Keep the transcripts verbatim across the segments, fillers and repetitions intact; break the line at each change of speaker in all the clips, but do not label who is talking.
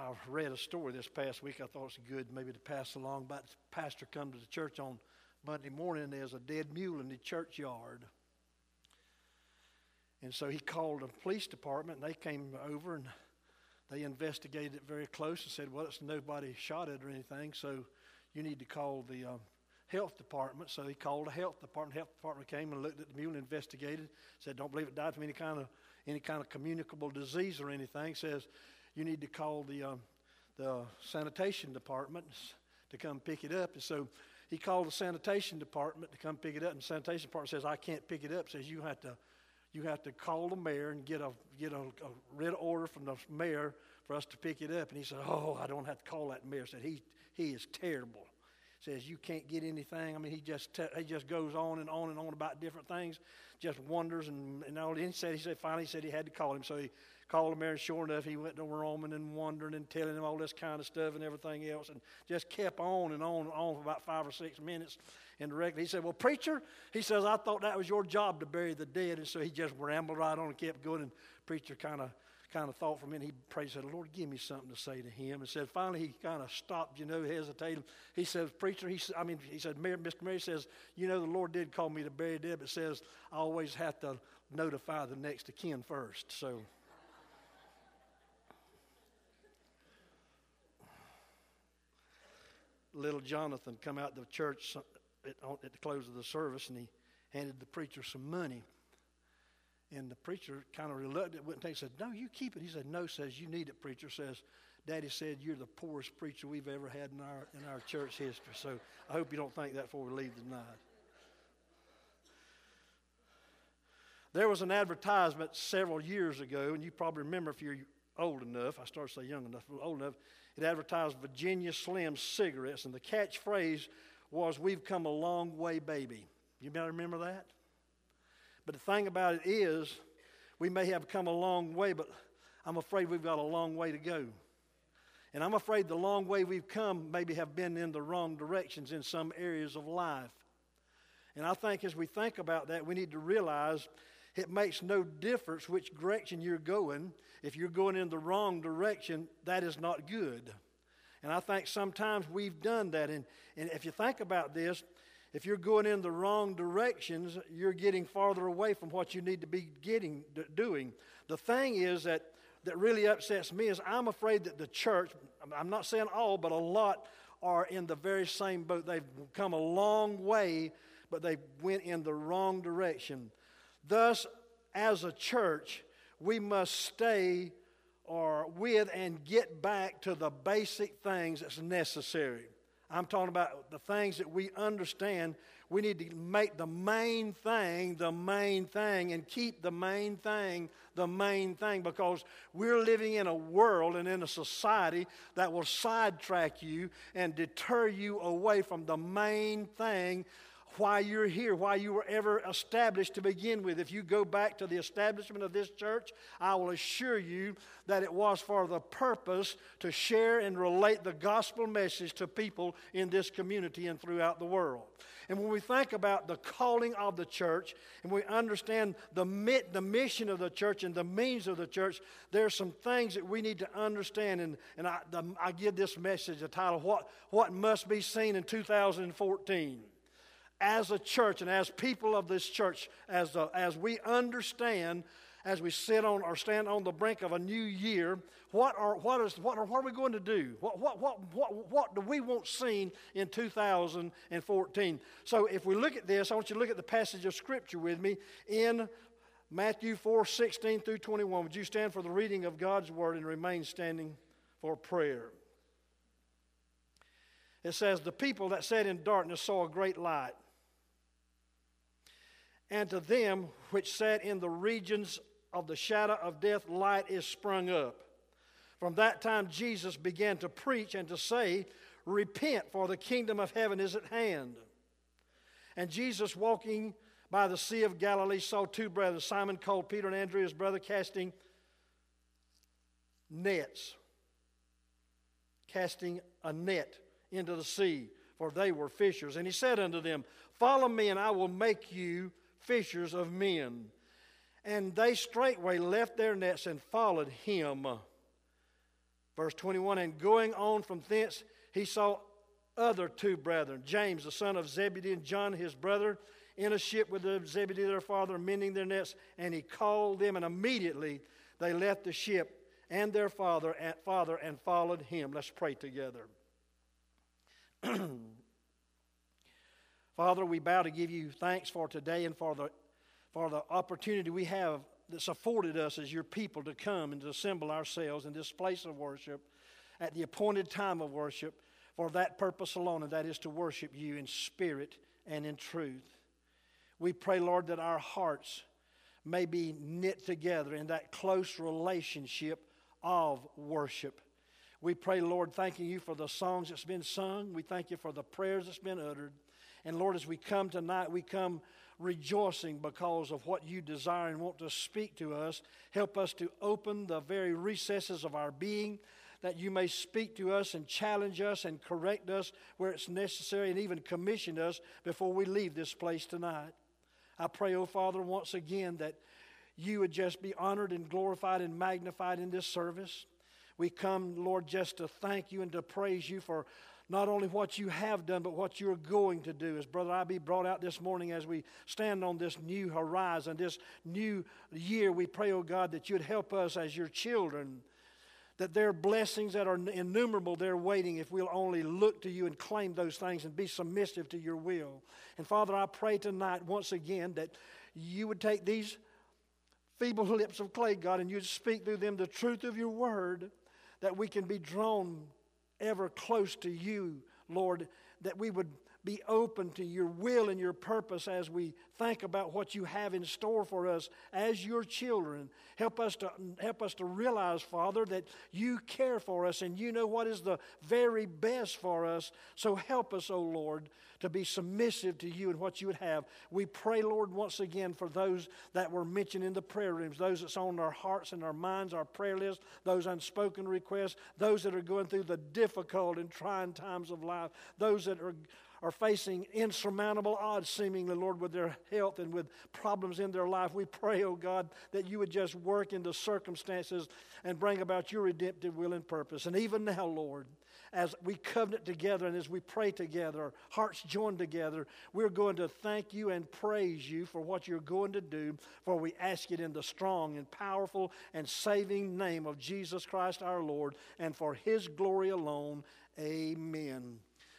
I read a story this past week I thought it was good maybe to pass along about the pastor come to the church on Monday morning, and there's a dead mule in the churchyard. And so he called the police department, and they came over, and they investigated it very close and said, well, it's nobody shot it or anything, so you need to call the um, health department. So he called the health department. The health department came and looked at the mule and investigated, said, don't believe it died from any kind of any kind of communicable disease or anything. Says, you need to call the um, the sanitation department to come pick it up. And so he called the sanitation department to come pick it up, and the sanitation department says, I can't pick it up. Says, you have to you have to call the mayor and get a get a, a written order from the mayor for us to pick it up. And he said, oh, I don't have to call that mayor. Said, he he is terrible. Says, you can't get anything. I mean, he just te- he just goes on and on and on about different things, just wonders and, and all. And he said, he said, finally, he said he had to call him. So he called him there, and sure enough, he went to roaming and wondering and telling him all this kind of stuff and everything else, and just kept on and on and on for about five or six minutes. And directly, he said, well, preacher, he says, I thought that was your job to bury the dead. And so he just rambled right on and kept going, and preacher kind of kind of thought for a minute. He prayed, said, Lord, give me something to say to him. And said, finally, he kind of stopped, you know, hesitating. He says, preacher, he, I mean, he said, Mayor, Mister Mary says, you know, the Lord did call me to bury dead, but says, I always have to notify the next of kin first. So, little Jonathan come out to the church at, at the close of the service, and he handed the preacher some money. And the preacher kind of reluctant wouldn't take it. Said, no, you keep it. He said, no. Says, you need it. Preacher says, Daddy said you're the poorest preacher we've ever had in our in our church history. So I hope you don't think that before we leave tonight. There was an advertisement several years ago, and you probably remember if you're old enough. I started to say young enough, but old enough. It advertised Virginia Slim cigarettes, and the catchphrase was, we've come a long way, baby. You may remember that? But the thing about it is, we may have come a long way, but I'm afraid we've got a long way to go. And I'm afraid the long way we've come maybe have been in the wrong directions in some areas of life. And I think as we think about that, we need to realize it makes no difference which direction you're going. If you're going in the wrong direction, that is not good. And I think sometimes we've done that. And, and if you think about this, if you're going in the wrong directions, you're getting farther away from what you need to be getting doing. The thing is that, that really upsets me is I'm afraid that the church, I'm not saying all, but a lot are in the very same boat. They've come a long way, but they went in the wrong direction. Thus, as a church, we must stay or with and get back to the basic things that's necessary. I'm talking about the things that we understand. We need to make the main thing the main thing and keep the main thing the main thing, because we're living in a world and in a society that will sidetrack you and deter you away from the main thing, why you're here, why you were ever established to begin with. If you go back to the establishment of this church, I will assure you that it was for the purpose to share and relate the gospel message to people in this community and throughout the world. And when we think about the calling of the church and we understand the, mit, the mission of the church and the means of the church, there are some things that we need to understand. And, and I, the, I give this message a title, What, what Must Be Seen in two thousand fourteen. As a church and as people of this church, as a, as we understand, as we sit on or stand on the brink of a new year, what are what is what are what are we going to do? What what what what what do we want seen in two thousand fourteen? So if we look at this, I want you to look at the passage of Scripture with me in Matthew four sixteen through twenty-one. Would you stand for the reading of God's word and remain standing for prayer? It says, the people that sat in darkness saw a great light. And to them which sat in the regions of the shadow of death, light is sprung up. From that time Jesus began to preach and to say, repent, for the kingdom of heaven is at hand. And Jesus, walking by the Sea of Galilee, saw two brothers, Simon called Peter and Andrew his brother, casting nets, casting a net into the sea, for they were fishers. And he said unto them, follow me, and I will make you fishers of men. And they straightway left their nets and followed him. Verse twenty-one, and going on from thence, he saw other two brethren, James the son of Zebedee and John his brother, in a ship with the Zebedee their father, mending their nets, and he called them, and immediately they left the ship and their father and, father and followed him. Let's pray together. Father, we bow to give you thanks for today and for the, for the opportunity we have that's afforded us as your people to come and to assemble ourselves in this place of worship at the appointed time of worship for that purpose alone, and that is to worship you in spirit and in truth. We pray, Lord, that our hearts may be knit together in that close relationship of worship. We pray, Lord, thanking you for the songs that's been sung. We thank you for the prayers that's been uttered. And Lord, as we come tonight, we come rejoicing because of what you desire and want to speak to us. Help us to open the very recesses of our being, that you may speak to us and challenge us and correct us where it's necessary, and even commission us before we leave this place tonight. I pray, oh Father, once again that you would just be honored and glorified and magnified in this service. We come, Lord, just to thank you and to praise you for not only what you have done, but what you're going to do. As Brother I B brought out this morning, as we stand on this new horizon, this new year, we pray, oh God, that you'd help us as your children, that there are blessings that are innumerable there waiting if we'll only look to you and claim those things and be submissive to your will. And Father, I pray tonight once again that you would take these feeble lips of clay, God, and you'd speak through them the truth of your word, that we can be drawn ever close to you, Lord, that we would be open to your will and your purpose as we think about what you have in store for us as your children. Help us to help us to realize, Father, that you care for us and you know what is the very best for us. So help us, O Lord, to be submissive to you and what you would have. We pray, Lord, once again for those that were mentioned in the prayer rooms, those that's on our hearts and our minds, our prayer list, those unspoken requests, those that are going through the difficult and trying times of life, those that are are facing insurmountable odds, seemingly, Lord, with their health and with problems in their life. We pray, oh God, that you would just work in the circumstances and bring about your redemptive will and purpose. And even now, Lord, as we covenant together and as we pray together, our hearts joined together, we're going to thank you and praise you for what you're going to do, for we ask it in the strong and powerful and saving name of Jesus Christ our Lord, and for his glory alone. Amen.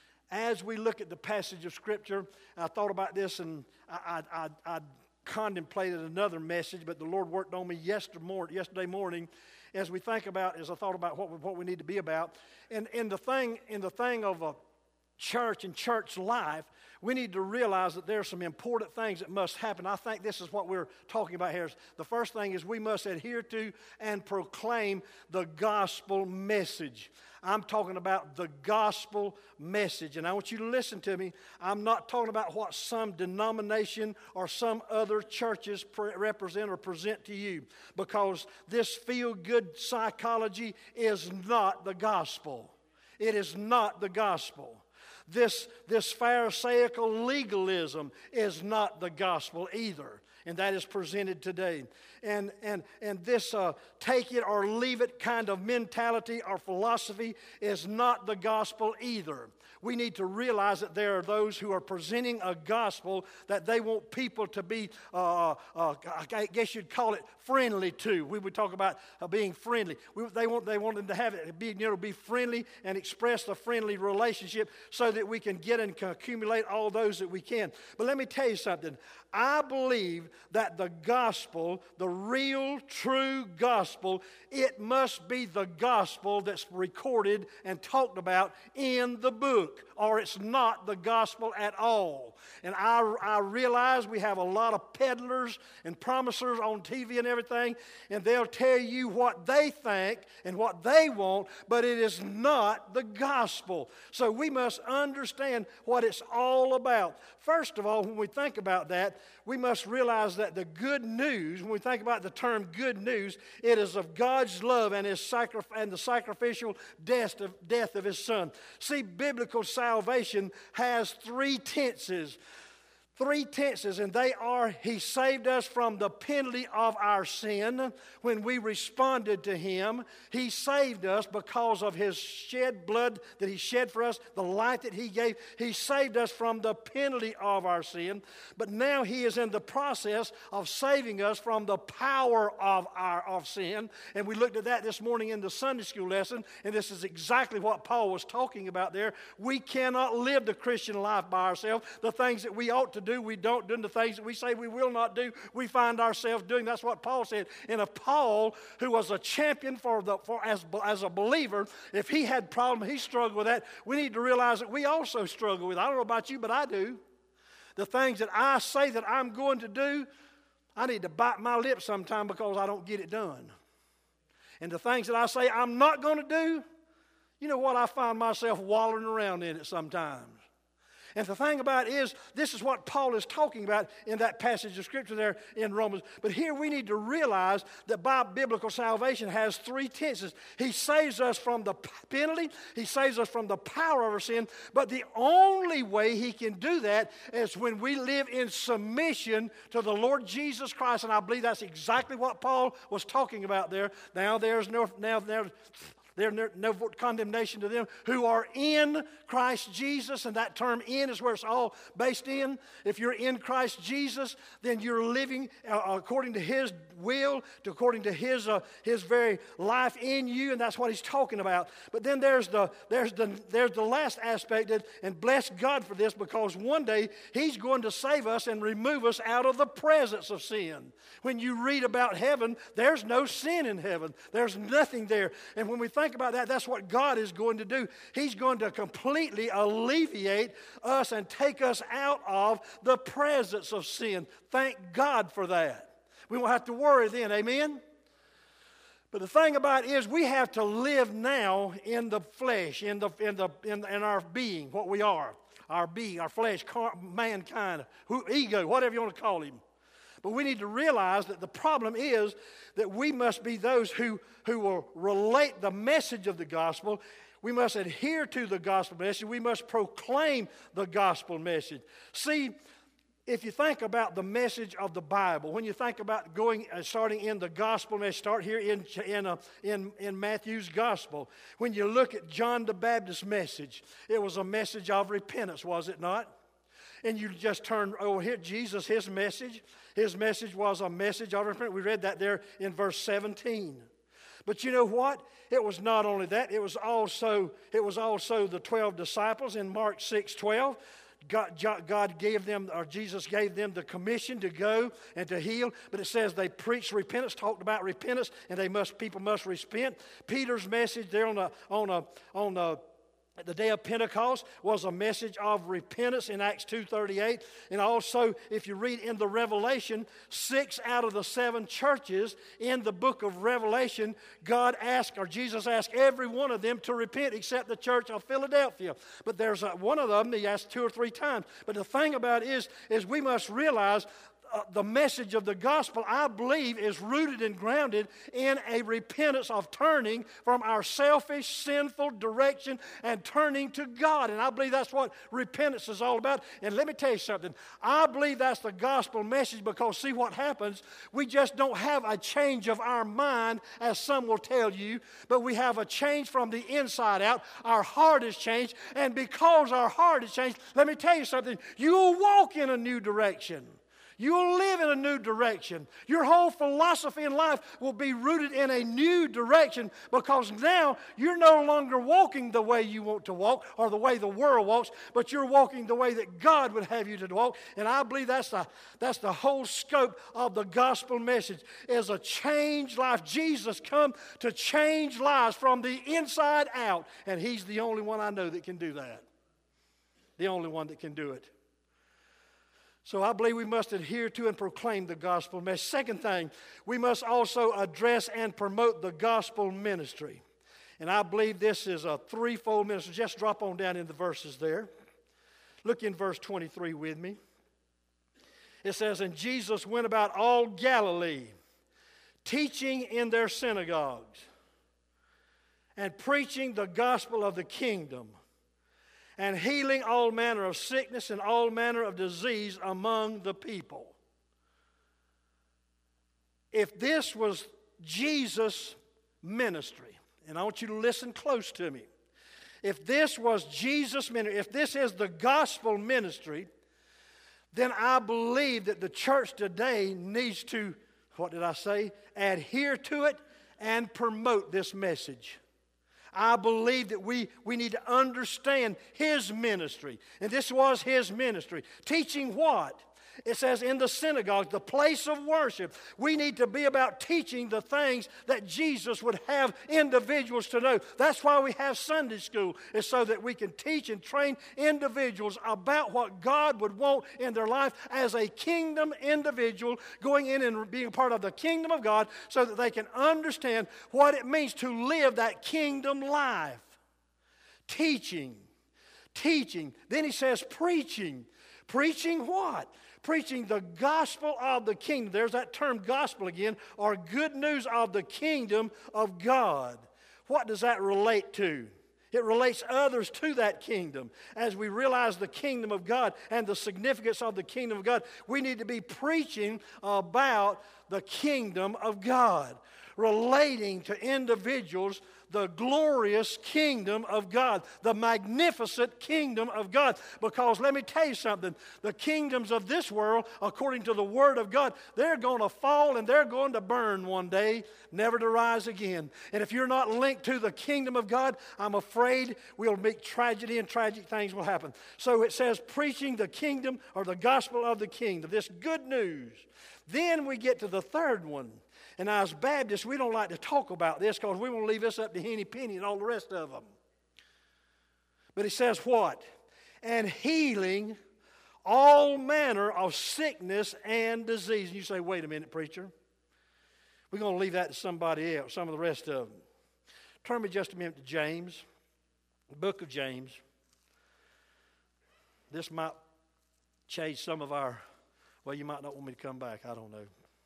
As we look at the passage of Scripture, I thought about this, and I, I, I, I contemplated another message, but the Lord worked on me yesterday morning, yesterday morning as we think about, as I thought about what we, what we need to be about. And in the thing, in the thing of a church and church life, we need to realize that there are some important things that must happen. I think this is what we're talking about here. The first thing is we must adhere to and proclaim the gospel message. I'm talking about the gospel message. And I want you to listen to me. I'm not talking about what some denomination or some other churches pre- represent or present to you, because this feel-good psychology is not the gospel. It is not the gospel. This, this Pharisaical legalism is not the gospel either. And that is presented today. And, and, and this uh, take it or leave it kind of mentality or philosophy is not the gospel either. We need to realize that there are those who are presenting a gospel that they want people to be, uh, uh, I guess you'd call it friendly to. We would talk about uh, being friendly. We, they want they want them to have it, be, you know, be friendly and express a friendly relationship so that we can get and accumulate all those that we can. But let me tell you something. I believe that the gospel, the real, true gospel, it must be the gospel that's recorded and talked about in the book, or it's not the gospel at all. And I, I realize we have a lot of peddlers and promisers on T V and everything, and they'll tell you what they think and what they want, but it is not the gospel. So we must understand what it's all about. First of all, when we think about that, we must realize that the good news, when we think about the term good news, it is of God's love and, his sacri- and the sacrificial death of, death of his Son. See, biblical salvation has three tenses. Three tenses, and they are, He saved us from the penalty of our sin when we responded to Him. He saved us because of His shed blood that He shed for us, the life that He gave. He saved us from the penalty of our sin. But now He is in the process of saving us from the power of our of sin. And we looked at that this morning in the Sunday school lesson, and this is exactly what Paul was talking about there. We cannot live the Christian life by ourselves. The things that we ought to do, we don't do. And the things that we say we will not do, we find ourselves doing. That's what Paul said. And if Paul, who was a champion for the for as, as a believer, if he had problems, he struggled with that, we need to realize that we also struggle with it. I don't know about you, but I do. The things that I say that I'm going to do, I need to bite my lip sometime because I don't get it done. And the things that I say I'm not going to do, you know what, I find myself wallowing around in it sometimes. And the thing about it is, this is what Paul is talking about in that passage of Scripture there in Romans. But here we need to realize that by biblical salvation has three tenses. He saves us from the penalty. He saves us from the power of our sin. But the only way He can do that is when we live in submission to the Lord Jesus Christ. And I believe that's exactly what Paul was talking about there. Now there's no... Now, there. There's no condemnation to them who are in Christ Jesus, and that term "in" is where it's all based in. If you're in Christ Jesus, then you're living uh, according to His will, to according to His uh, His very life in you, and that's what He's talking about. But then there's the there's the there's the last aspect, that, and bless God for this, because one day He's going to save us and remove us out of the presence of sin. When you read about heaven, there's no sin in heaven. There's nothing there. And when we think about that, that's what God is going to do. He's going to completely alleviate us and take us out of the presence of sin. Thank God for that. We won't have to worry then, amen? But the thing about it is, we have to live now in the flesh, in the in the in, in our being, what we are, our being, our flesh, car, mankind, who, ego, whatever you want to call him. But we need to realize that the problem is that we must be those who, who will relate the message of the gospel. We must adhere to the gospel message. We must proclaim the gospel message. See, if you think about the message of the Bible, when you think about going uh, starting in the gospel message, start here in in, uh, in in Matthew's gospel. When you look at John the Baptist's message, it was a message of repentance, was it not? And you just turn over here, Jesus, his message. His message was a message of repentance. We read that there in verse seventeen. But you know what? It was not only that. It was also it was also the twelve disciples in Mark six twelve. God, God gave them, or Jesus gave them the commission to go and to heal. But it says they preached repentance, talked about repentance, and they must people must repent. Peter's message there on a on a on a the day of Pentecost was a message of repentance in Acts two thirty-eight. And also, if you read in the Revelation, six out of the seven churches in the book of Revelation, God asked, or Jesus asked every one of them to repent except the church of Philadelphia. But there's a, one of them he asked two or three times. But the thing about it is, is we must realize Uh, the message of the gospel, I believe, is rooted and grounded in a repentance of turning from our selfish, sinful direction and turning to God. And I believe that's what repentance is all about. And let me tell you something. I believe that's the gospel message because, see what happens? We just don't have a change of our mind, as some will tell you, but we have a change from the inside out. Our heart is changed. And because our heart is changed, let me tell you something. You'll walk in a new direction. You'll live in a new direction. Your whole philosophy in life will be rooted in a new direction because now you're no longer walking the way you want to walk or the way the world walks, but you're walking the way that God would have you to walk. And I believe that's the, that's the whole scope of the gospel message is a changed life. Jesus come to change lives from the inside out, and He's the only one I know that can do that. The only one that can do it. So I believe we must adhere to and proclaim the gospel message. Second thing, we must also address and promote the gospel ministry. And I believe this is a threefold ministry. Just drop on down in the verses there. Look in verse twenty-three with me. It says, "And Jesus went about all Galilee, teaching in their synagogues, and preaching the gospel of the kingdom, and healing all manner of sickness and all manner of disease among the people. If this was Jesus' ministry, and I want you to listen close to me. If this was Jesus' ministry, if this is the gospel ministry, then I believe that the church today needs to, what did I say? Adhere to it and promote this message. I believe that we, we need to understand His ministry. And this was His ministry. Teaching what? It says in the synagogue, the place of worship, we need to be about teaching the things that Jesus would have individuals to know. That's why we have Sunday school, is so that we can teach and train individuals about what God would want in their life as a kingdom individual, going in and being part of the kingdom of God, so that they can understand what it means to live that kingdom life. Teaching. Teaching. Then he says preaching. Preaching what? Preaching the gospel of the kingdom. There's that term gospel again, or good news of the kingdom of God. What does that relate to? It relates others to that kingdom. As we realize the kingdom of God and the significance of the kingdom of God, we need to be preaching about the kingdom of God, relating to individuals the glorious kingdom of God, the magnificent kingdom of God. Because let me tell you something, the kingdoms of this world, according to the Word of God, they're going to fall and they're going to burn one day, never to rise again. And if you're not linked to the kingdom of God, I'm afraid we'll meet tragedy and tragic things will happen. So it says preaching the kingdom or the gospel of the kingdom, this good news. Then we get to the third one. And as Baptists, we don't like to talk about this because we want to leave this up to Henny Penny and all the rest of them. But he says what? And healing all manner of sickness and disease. And you say, wait a minute, preacher. We're going to leave that to somebody else, some of the rest of them. Turn me just a minute to James, the book of James. This might change some of our, well, you might not want me to come back. I don't know.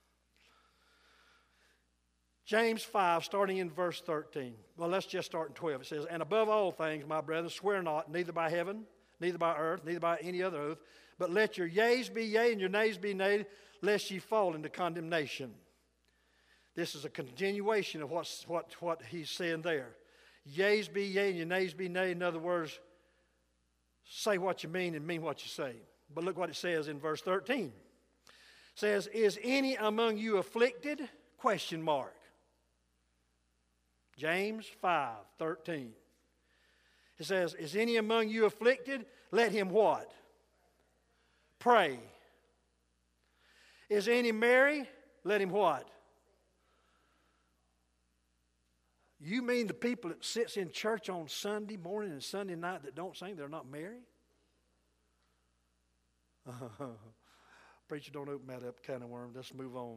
James five, starting in verse thirteen. Well, let's just start in twelve. It says, and above all things, my brethren, swear not, neither by heaven, neither by earth, neither by any other oath, but let your yeas be yea and your nays be nay, lest ye fall into condemnation. This is a continuation of what's, what, what he's saying there. Yeas be yea and your nays be nay. In other words, say what you mean and mean what you say. But look what it says in verse thirteen. It says, is any among you afflicted? Question mark. James five, thirteen. It says, is any among you afflicted? Let him what? Pray. Is any merry? Let him what? You mean the people that sits in church on Sunday morning and Sunday night that don't sing, they're not merry? Preacher, don't open that up, kind of worm. Let's move on.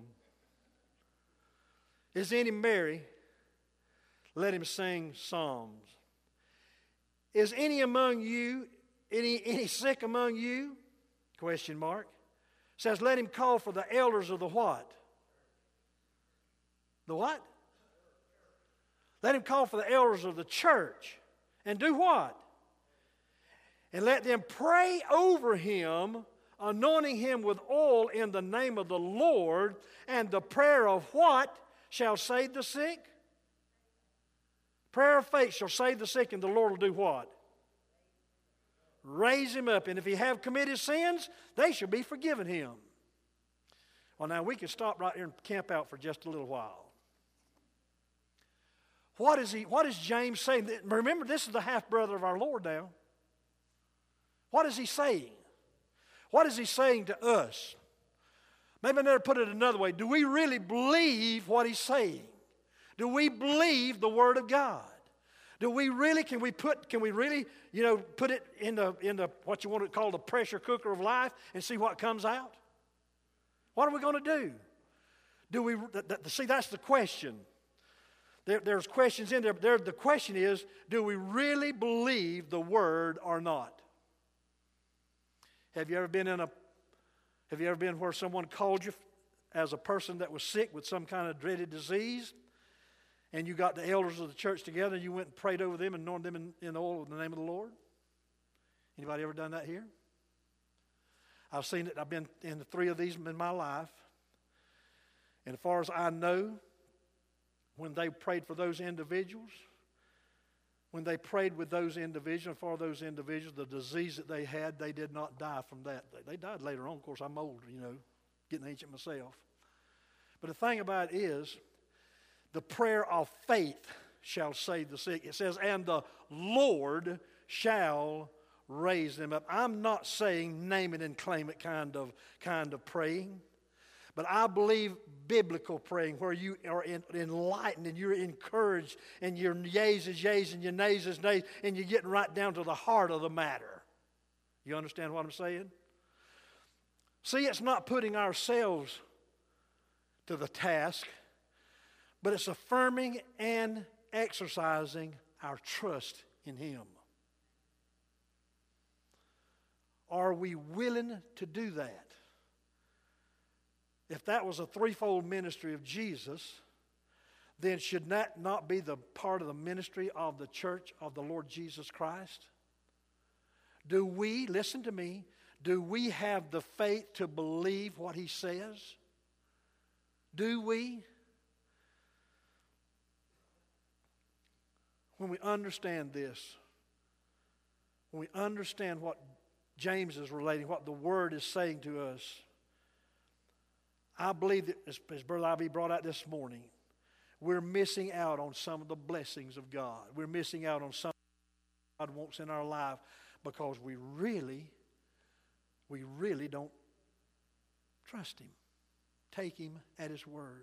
Is any merry? Let him sing psalms. Is any among you, any, any sick among you? Question mark. It says, let him call for the elders of the what? The what? Let him call for the elders of the church. And do what? And let them pray over him, anointing him with oil in the name of the Lord. And the prayer of what shall save the sick? Prayer of faith shall save the sick, and the Lord will do what? Raise him up. And if he have committed sins, they shall be forgiven him. Well, now we can stop right here and camp out for just a little while. What is he? What is James saying? Remember, this is the half-brother of our Lord now. What is he saying? What is he saying to us? Maybe I never put it another way. Do we really believe what he's saying? Do we believe the Word of God? Do we really, can we put, can we really, you know, put it in the, in the, what you want to call the pressure cooker of life and see what comes out? What are we going to do? Do we, th- th- see, that's the question. There, there's questions in there, but there, the question is, do we really believe the Word or not? Have you ever been in a, have you ever been where someone called you as a person that was sick with some kind of dreaded disease? And you got the elders of the church together and you went and prayed over them and anointed them in, in oil in the name of the Lord? Anybody ever done that here? I've seen it. I've been in three of these in my life. And as far as I know, when they prayed for those individuals, when they prayed with those individuals, for those individuals, the disease that they had, they did not die from that. They died later on. Of course, I'm old, you know, getting ancient myself. But the thing about it is, the prayer of faith shall save the sick. It says, and the Lord shall raise them up. I'm not saying name it and claim it kind of, kind of praying. But I believe biblical praying, where you are enlightened and you're encouraged and your yays is yays and your nays is nays, and you're getting right down to the heart of the matter. You understand what I'm saying? See, it's not putting ourselves to the task, but it's affirming and exercising our trust in Him. Are we willing to do that? If that was a threefold ministry of Jesus, then should that not be the part of the ministry of the church of the Lord Jesus Christ? Do we, listen to me, do we have the faith to believe what He says? Do we? When we understand this, when we understand what James is relating, what the Word is saying to us, I believe that, as, as Brother Ivy brought out this morning, we're missing out on some of the blessings of God. We're missing out on something God wants in our life because we really, we really don't trust Him. Take Him at His word.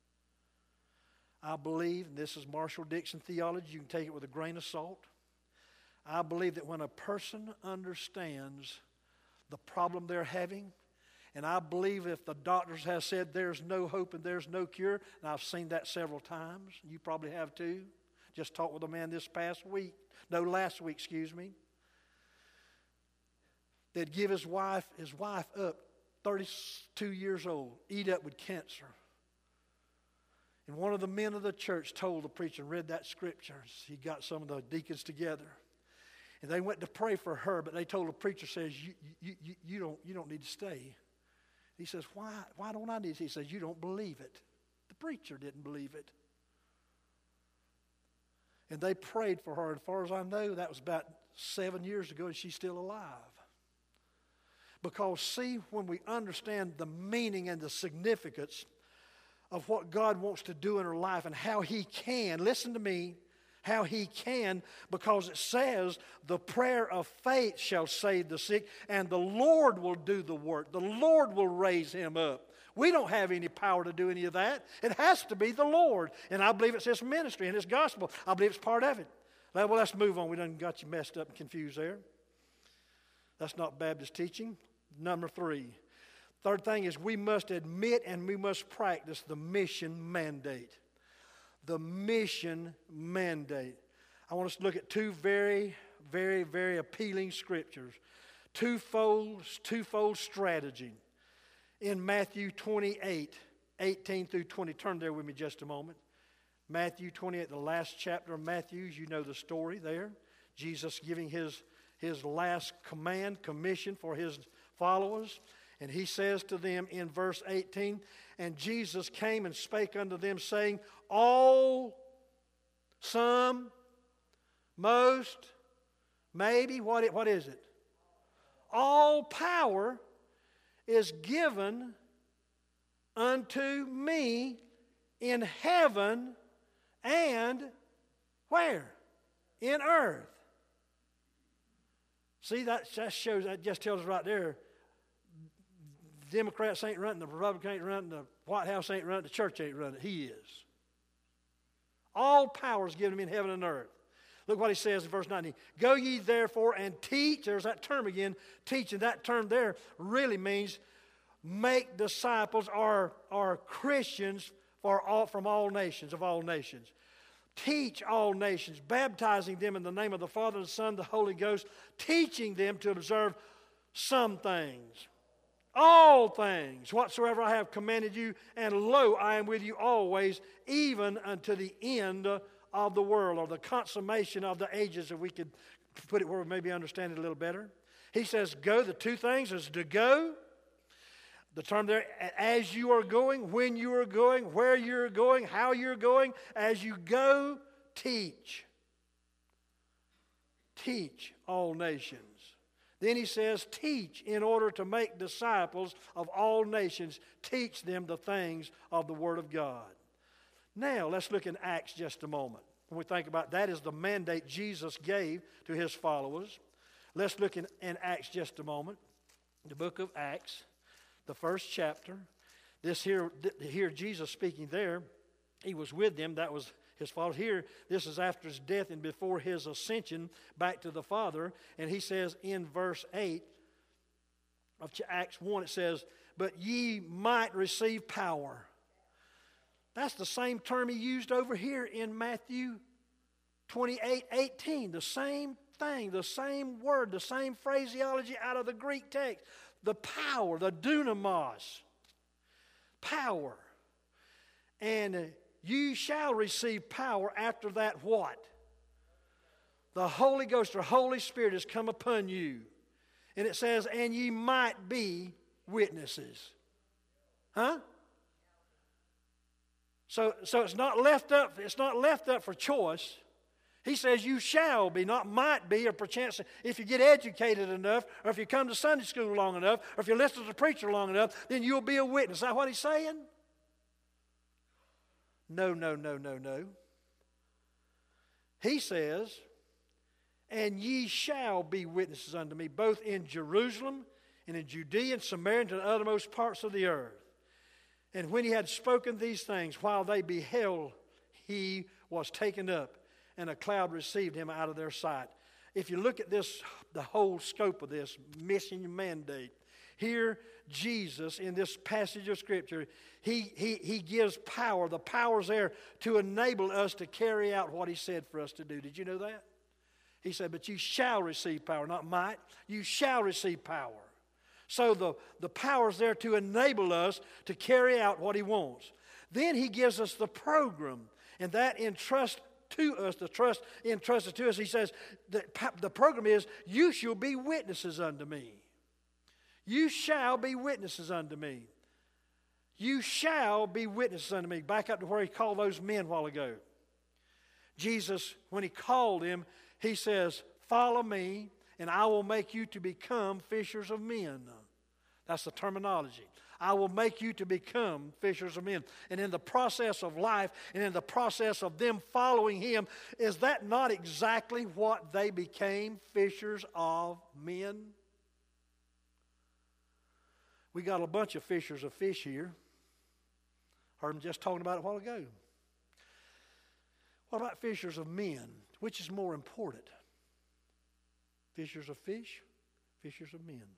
I believe, and this is Marshall Dixon theology, you can take it with a grain of salt. I believe that when a person understands the problem they're having, and I believe if the doctors have said there's no hope and there's no cure, and I've seen that several times, you probably have too. Just talked with a man this past week, no, last week, excuse me. They'd give his wife, his wife up, thirty-two years old, eat up with cancer. And one of the men of the church told the preacher, read that scripture. He got some of the deacons together. And they went to pray for her, but they told the preacher, says, you, you, you, you, don't, you don't need to stay. He says, why, why don't I need to? He says, you don't believe it. The preacher didn't believe it. And they prayed for her. And as far as I know, that was about seven years ago, and she's still alive. Because, see, when we understand the meaning and the significance of what God wants to do in her life and how He can, listen to me, how He can, because it says the prayer of faith shall save the sick, and the Lord will do the work. The Lord will raise him up. We don't have any power to do any of that. It has to be the Lord. And I believe it's His ministry and His gospel. I believe it's part of it. Well, let's move on. We done got you messed up and confused there. That's not Baptist teaching. Number three. Third thing is we must admit and we must practice the mission mandate. The mission mandate. I want us to look at two very, very, very appealing scriptures. Twofold, twofold strategy. In Matthew twenty-eight, eighteen through twenty. Turn there with me just a moment. Matthew twenty-eight, the last chapter of Matthew. You know the story there. Jesus giving his, his last command, commission for His followers. And He says to them in verse eighteen, and Jesus came and spake unto them, saying, all, some, most, maybe, what, what is it? All power is given unto me in heaven and where? In earth. See, that just shows, that just tells us right there, Democrats ain't running, the Republicans ain't running, the White House ain't running, the church ain't running. He is. All power is given Him in heaven and earth. Look what He says in verse nineteen. Go ye therefore and teach. There's that term again, teaching. That term there really means make disciples or, or Christians for all, from all nations, of all nations. Teach all nations, baptizing them in the name of the Father, the Son, the Holy Ghost, teaching them to observe some things. All things whatsoever I have commanded you, and lo, I am with you always, even unto the end of the world, or the consummation of the ages, if we could put it where we maybe understand it a little better. He says go. The two things is to go. The term there, as you are going, when you are going, where you're going, how you're going. As you go, teach. Teach all nations. Then he says, teach in order to make disciples of all nations. Teach them the things of the Word of God. Now, let's look in Acts just a moment. When we think about that is the mandate Jesus gave to his followers. Let's look in, in Acts just a moment. The book of Acts, the first chapter. This here, here Jesus speaking there, he was with them. That was his followers. Here, this is after his death and before his ascension back to the Father. And he says in verse eight of Acts one, it says, but ye might receive power. That's the same term he used over here in Matthew twenty-eight eighteen. The same thing, the same word, the same phraseology out of the Greek text. The power, the dunamis. Power. And you shall receive power after that what? The Holy Ghost or Holy Spirit has come upon you. And it says, and ye might be witnesses. Huh? So, so it's not left up, it's not left up for choice. He says you shall be, not might be, or perchance if you get educated enough, or if you come to Sunday school long enough, or if you listen to the preacher long enough, then you'll be a witness. Is that what he's saying? No, no, no, no, no. He says, and ye shall be witnesses unto me, both in Jerusalem and in Judea and Samaria and to the uttermost parts of the earth. And when he had spoken these things, while they beheld, he was taken up, and a cloud received him out of their sight. If you look at this, the whole scope of this mission and mandate, here Jesus, in this passage of Scripture, he, he, he gives power. The power's there to enable us to carry out what he said for us to do. Did you know that? He said, but you shall receive power, not might. You shall receive power. So the, the power's there to enable us to carry out what he wants. Then he gives us the program, and that entrusts to us, the trust entrusted to us. He says, the, the program is, you shall be witnesses unto me. You shall be witnesses unto me. You shall be witnesses unto me. Back up to where he called those men a while ago. Jesus, when he called him, he says, follow me, and I will make you to become fishers of men. That's the terminology. I will make you to become fishers of men. And in the process of life, and in the process of them following him, is that not exactly what they became, fishers of men? We got a bunch of fishers of fish here. Heard them just talking about it a while ago. What about fishers of men? Which is more important? Fishers of fish, fishers of men.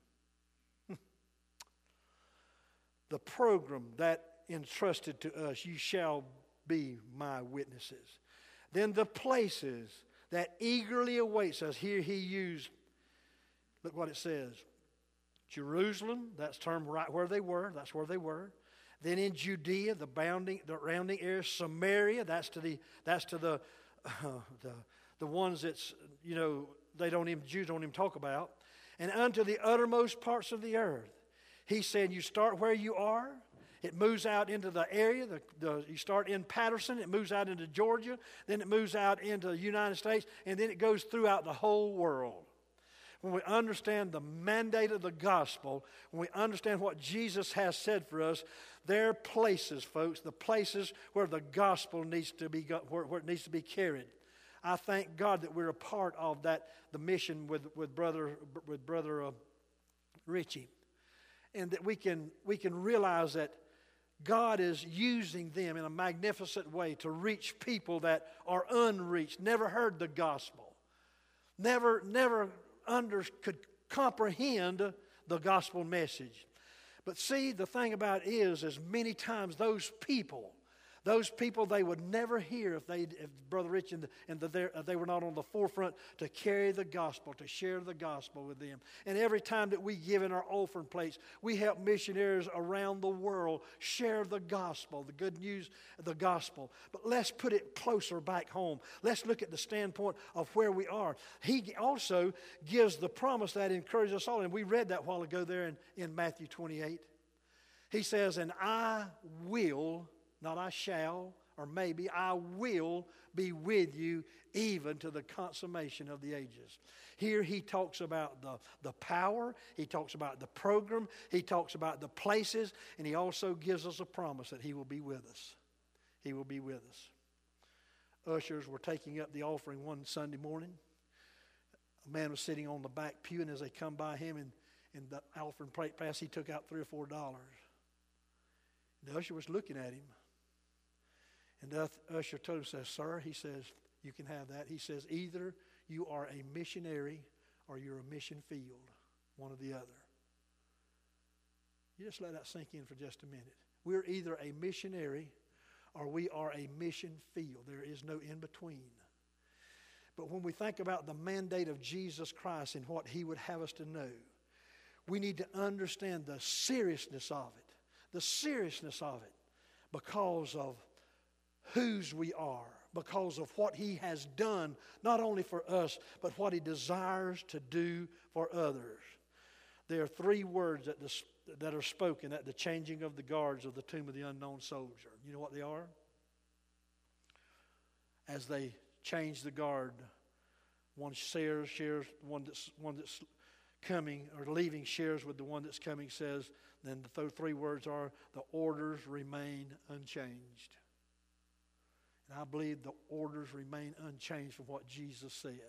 The program that entrusted to us, you shall be my witnesses. Then the places that eagerly awaits us. Here he used, look what it says. Jerusalem, that's termed right where they were. That's where they were. Then in Judea, the bounding, the surrounding area. Samaria, that's to the, that's to the, uh, the, the ones that's, you know, they don't even, Jews don't even talk about. And unto the uttermost parts of the earth. He said, you start where you are. It moves out into the area. The, the, you start in Patterson. It moves out into Georgia. Then it moves out into the United States. And then it goes throughout the whole world. When we understand the mandate of the gospel, when we understand what Jesus has said for us, there are places, folks, the places where the gospel needs to be, where, where it needs to be carried. I thank God that we're a part of that, the mission with, with Brother, with Brother uh, Richie. And that we can, we can realize that God is using them in a magnificent way to reach people that are unreached, never heard the gospel, never, never under, could comprehend the gospel message. But see, the thing about it is, is many times those people, Those people they would never hear if they, if Brother Rich and, the, and the, they were not on the forefront to carry the gospel, to share the gospel with them. And every time that we give in our offering plates, we help missionaries around the world share the gospel, the good news of the gospel. But let's put it closer back home. Let's look at the standpoint of where we are. He also gives the promise that encourages us all. And we read that a while ago there in, in Matthew twenty-eight. He says, and I will, not I shall, or maybe, I will be with you even to the consummation of the ages. Here he talks about the, the power, he talks about the program, he talks about the places, and he also gives us a promise that he will be with us. He will be with us. Ushers were taking up the offering one Sunday morning. A man was sitting on the back pew, and as they come by him and, and the offering plate pass, he took out three or four dollars. The usher was looking at him. And the usher told him, says, sir, he says, you can have that. He says, either you are a missionary or you're a mission field, one or the other. You just let that sink in for just a minute. We're either a missionary or we are a mission field. There is no in between. But when we think about the mandate of Jesus Christ and what he would have us to know, we need to understand the seriousness of it. The seriousness of it because of whose we are, because of what he has done, not only for us, but what he desires to do for others. There are three words that, the, that are spoken at the changing of the guards of the tomb of the unknown soldier. You know what they are? As they change the guard, one shares, shares one that's, one that's coming or leaving shares with the one that's coming, says, then the three words are, the orders remain unchanged. And I believe the orders remain unchanged from what Jesus said.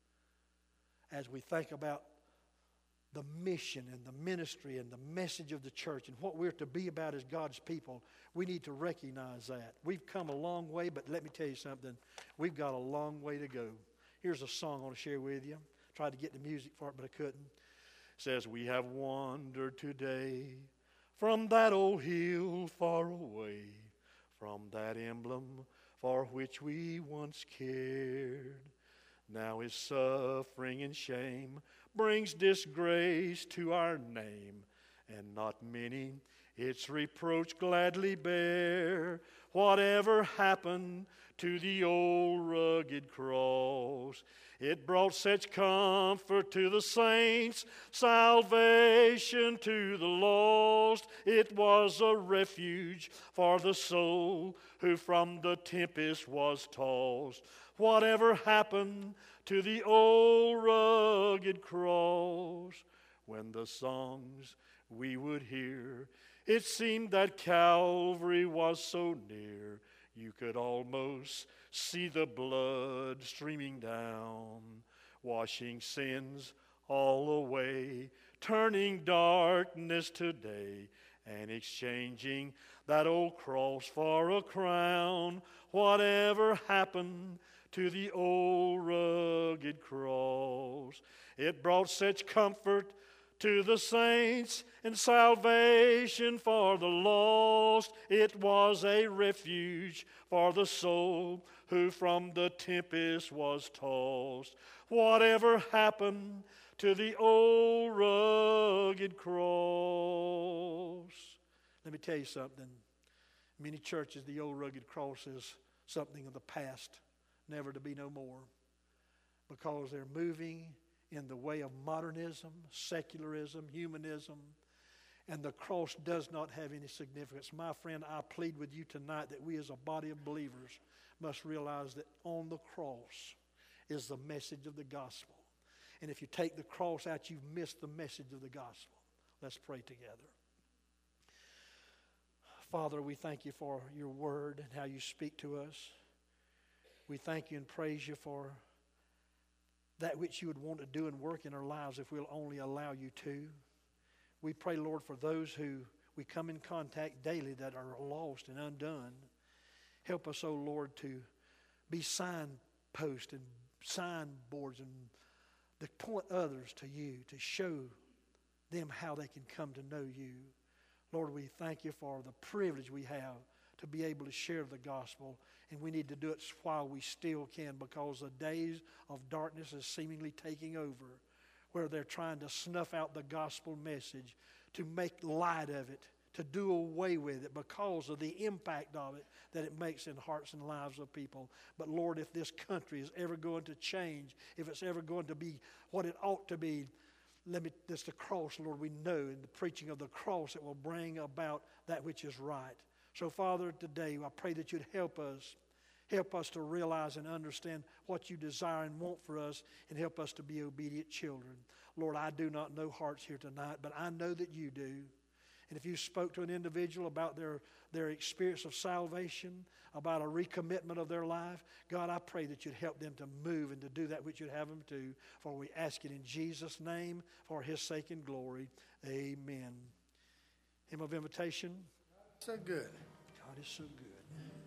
As we think about the mission and the ministry and the message of the church and what we're to be about as God's people, we need to recognize that. We've come a long way, but let me tell you something. We've got a long way to go. Here's a song I want to share with you. Tried to get the music for it, but I couldn't. It says, we have wandered today from that old hill far away, from that emblem for which we once cared. Now his suffering and shame brings disgrace to our name, and not many its reproach gladly bear. Whatever happened to the old rugged cross, it brought such comfort to the saints, salvation to the lost. It was a refuge for the soul who from the tempest was tossed. Whatever happened to the old rugged cross? When the songs we would hear, it seemed that Calvary was so near. You could almost see the blood streaming down, washing sins all away, turning darkness to day, and exchanging that old cross for a crown. Whatever happened to the old rugged cross? It brought such comfort to the saints and salvation for the lost. It was a refuge for the soul who from the tempest was tossed. Whatever happened to the old rugged cross? Let me tell you something. Many churches, the old rugged cross is something of the past, never to be no more, because they're moving in the way of modernism, secularism, humanism, and the cross does not have any significance. My friend, I plead with you tonight that we as a body of believers must realize that on the cross is the message of the gospel. And if you take the cross out, you've missed the message of the gospel. Let's pray together. Father, we thank you for your word and how you speak to us. We thank you and praise you for that which you would want to do and work in our lives if we'll only allow you to. We pray, Lord, for those who we come in contact daily that are lost and undone. Help us, oh Lord, to be signposts and signboards and to point others to you, to show them how they can come to know you. Lord, we thank you for the privilege we have to be able to share the gospel. And we need to do it while we still can, because the days of darkness is seemingly taking over, where they're trying to snuff out the gospel message, to make light of it, to do away with it because of the impact of it that it makes in hearts and lives of people. But Lord, if this country is ever going to change, if it's ever going to be what it ought to be, let me, this the cross, Lord, we know in the preaching of the cross it will bring about that which is right. So Father, today I pray that you'd help us. Help us to realize and understand what you desire and want for us, and help us to be obedient children. Lord, I do not know hearts here tonight, but I know that you do. And if you spoke to an individual about their, their experience of salvation, about a recommitment of their life, God, I pray that you'd help them to move and to do that which you'd have them to. For we ask it in Jesus' name, for his sake and glory. Amen. Hymn of invitation.
So good.
God is so good.